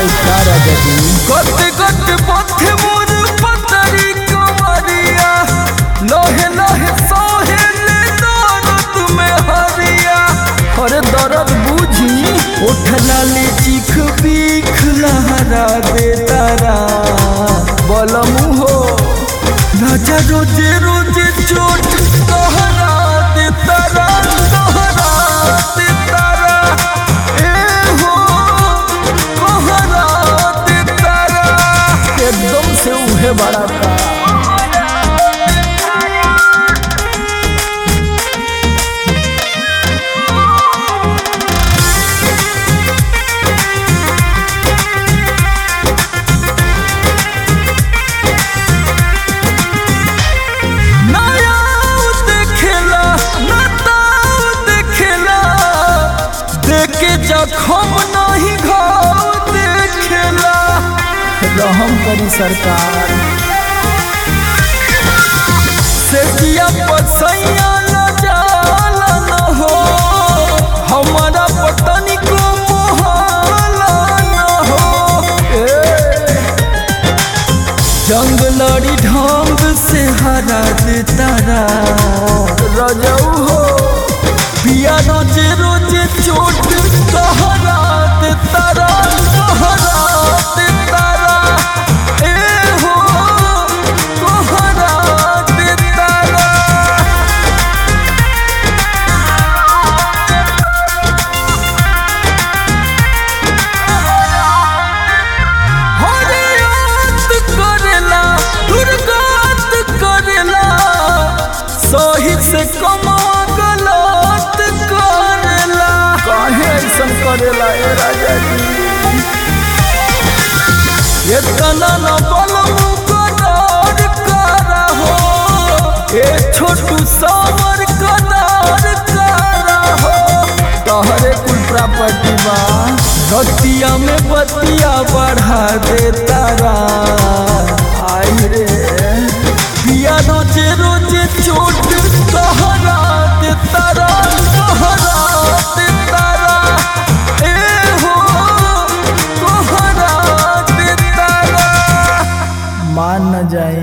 जाए तारा जदी गत गत पथे मोर पतरी कमरिया लोहे लोहे सोहे ले दर्द में हरिया और दर्द बूझी उठला ले चीख बीख लहरा दे तारा बलमु हो राजा रोजे रोजे चोट कहरा दे तारा एकदम से उहे बड़ा का जखम नहीं घाव देखेला रहम करी सरकार सेजिया पसैया न जाला न हो हमारा पतनी को मोहाला न हो जंग लड़ी ढंग से हरा दे तारा रजऊ हो पिया रोजे रोजे चोट कहरा दे तारा ए हो कहरा दे तारा हरियात करेला दुर्गात करेला सही से कमा करेला ए राजा जी इतना न बलमु कदार करा हो ए छोटू सावर कदार करा हो तोहरे कुल प्रॉपर्टी बा रतिया में बतिया बढ़ा दे तारा आई रे पिया रोजे रोजे चोट कहरा दे तारा मान न जाए।